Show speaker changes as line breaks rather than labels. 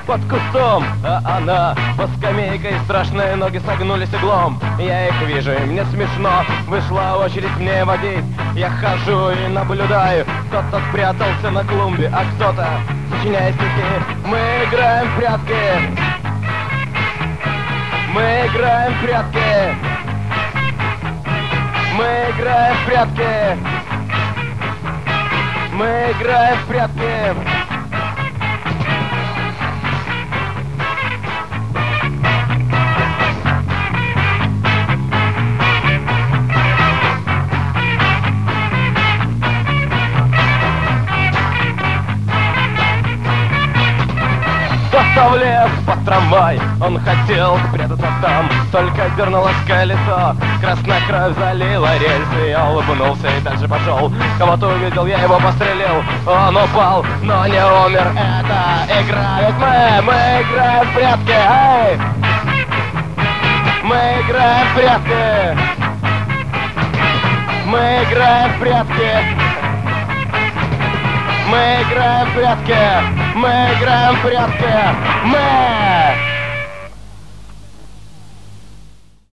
под кустом, а она по скамейке, страшные ноги согнулись углом. Я их вижу, и мне смешно, вышла очередь мне водить. Я хожу и наблюдаю, кто-то спрятался на клумбе, а кто-то сочиняет стихи. Мы играем в прятки, мы играем в прятки, мы играем в прятки, мы играем в прятки. В лес под трамвай, он хотел спрятаться там, только дернулось колесо, красная кровь залила рельсы. Я улыбнулся и дальше пошел. Кого-то увидел, я его пострелил. Он упал, но не умер. Это игра, ведь мы играем в прятки, эй! Мы играем в прятки, мы играем в прятки, мы играем в прятки, мы играем в прятки, мы